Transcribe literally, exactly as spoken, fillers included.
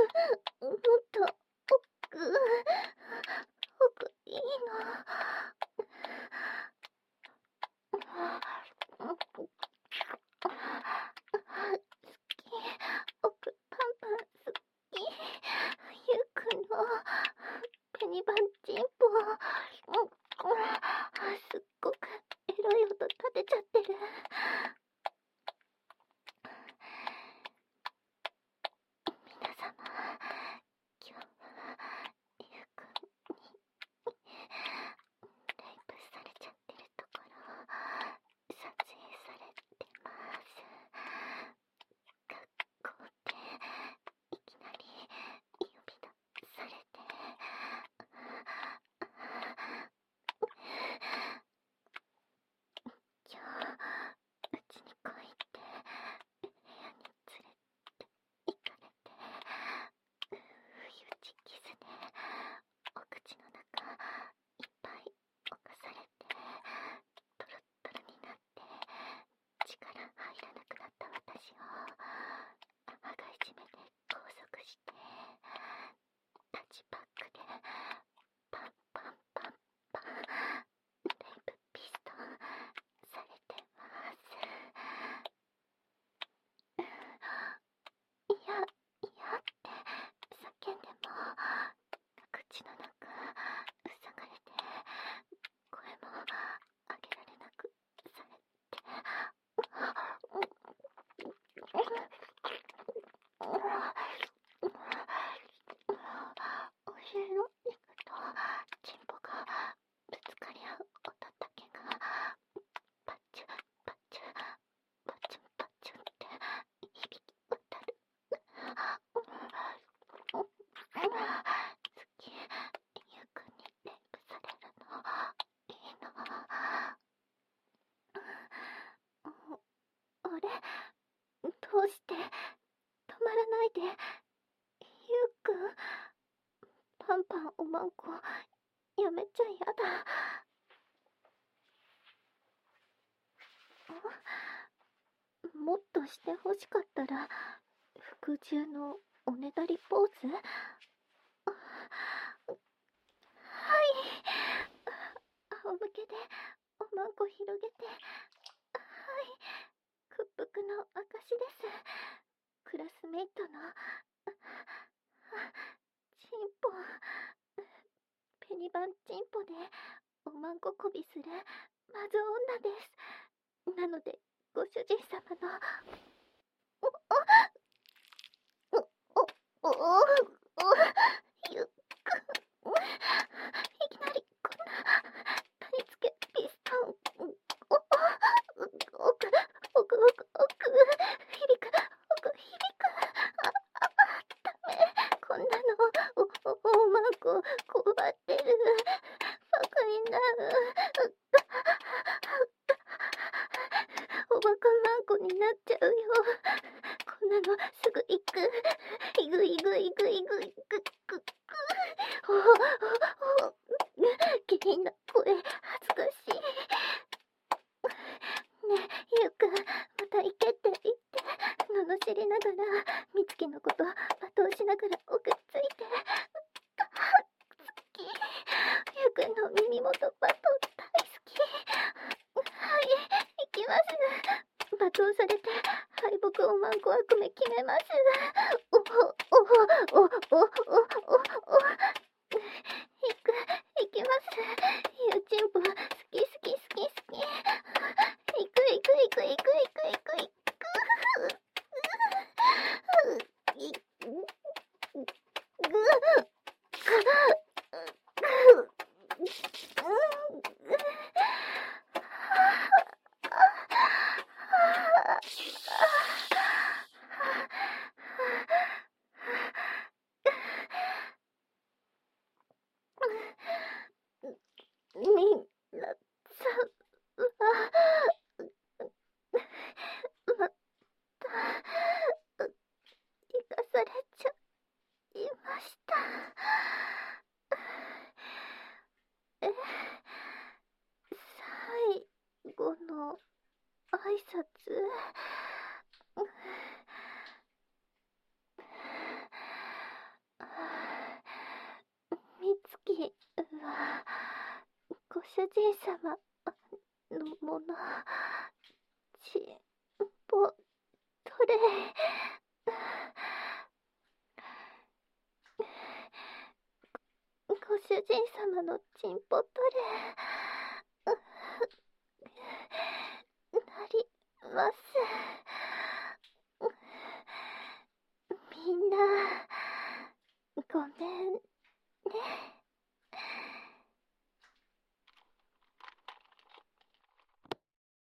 もっと奥、奥いいの。奥パンパン好き。ゆうくんのペニバンチンポ、すっごくエロい音立てちゃってる。皆様、今日はゆうくんにレイプされちゃってるところを撮影されてます。学校でいきなり呼び出されて、今日うちに来いって部屋に連れて行かれて、不意打ち傷でお口の中いっぱい侵されて、トロットロになって力入らなくなった私を母がいじめて拘束して、タッチパックでパンパンパンパンレイプピストンされてます。いや、いやって叫んでも口の中塞がれて、声も上げられなくされて、お尻の肉とチンポがぶつかり合う音だけがパチュパチュパチュパチュって響き渡る。好き。ゆうくんにレイプされるのいいの。あれ、どうして止まらないで。ゆうくん、パンパンおまんこやめちゃやだ。もっとしてほしかったら服従のおねだりポーズ。はい、仰向けでおまんこ広げて、はい、屈服の証です。クラスメイトのチンポ、ペニバンチンポでおまんここびするマゾ女です。なのでご主人様のおおおおおおゆっくん、いきなりこんな谷付けピストン、おお奥奥奥奥響く、奥響く、ああダメ、こんなのおおおまんここばってる、バカになる、おバカまんこになっちゃうよ。こんなのすぐ行く。いぐいぐいぐいぐいぐぐぐ。おおお下品な声恥ずかしい。ねえゆうくん、また行けって言って罵りながらみつきのこと罵倒しながら奥ついて。好き。ゆうくんの耳元罵倒大好き。はい、行きます。罵倒されて敗北おまんこ悪夢決めます。おおおおおおおお行く、行きます。ゆうちんぽ好き好き好き好き。行く行く行く行く行く行く行く。みんなさんはまた生かされちゃいました。え、最後の挨拶。 主人様のもの、チンポトレイ。ご主人様のチンポトレイ、なります。みんな、ごめん